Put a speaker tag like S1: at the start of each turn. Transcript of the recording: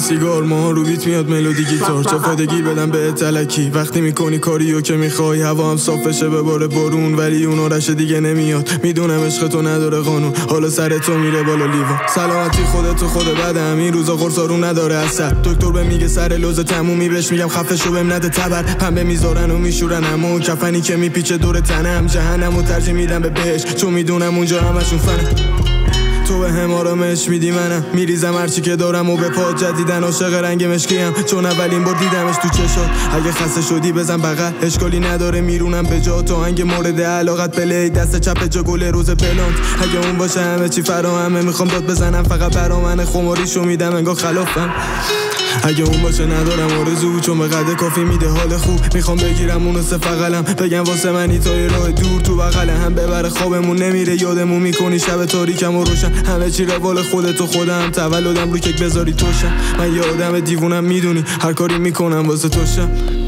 S1: سیگار، ماها رو بیت میاد ملودی گیتار، چه فایده گیر بدم به تلکی وقتی میکنی کاریو که میخوای. هوا هم صاف بشه به بار بارون، ولی اون آرش دیگه نمیاد. میدونم عشق تو نداره قانون، حالا سر تو میره بالا لیوان. سلامتی خودت و خود بدم، این روزا قرصارون نداره اثر. دکتر به میگه سر لوز تمومی، بهش میگم خفه شو بهم نده تبر. پنبه میذارن و میشورن اما کفنی که میپیچه دور تنم. جهنمو ترجیح میدم به بهش، چون میدونم اونجا همشون فنه. تو به هم آرامش میدی، منم میریزم هرچی که دارم و به پا. جدیدن عاشق رنگ مشکیم، چون اولین بار دیدمش تو چشات. اگه خسته شدی بزن بغل، اشکالی نداره میرونم به جا. تو آهنگ مورد علاقت پلی، دست چپ جا گل روز پلانت. اگه اون باشه همه چی فراهمه، میخوام داد بزنم فقط برا من. خماریشو میدم انگار خلافم. اگه اون باشه ندارم آرزو، چون به قد کافی میده حال خوب. میخوام بگیرم اونو سفقلم، بگم واسه منی تا یه راه دور. تو بغله هم ببره خوابمون نمیره، یادمون میکنی شب تاریکم و روشن. همه چی روال خودت و خودم، تولدم رو کیک بذاری توشم. من یه آدم دیوونم میدونی، هر کاری میکنم واسه توشم.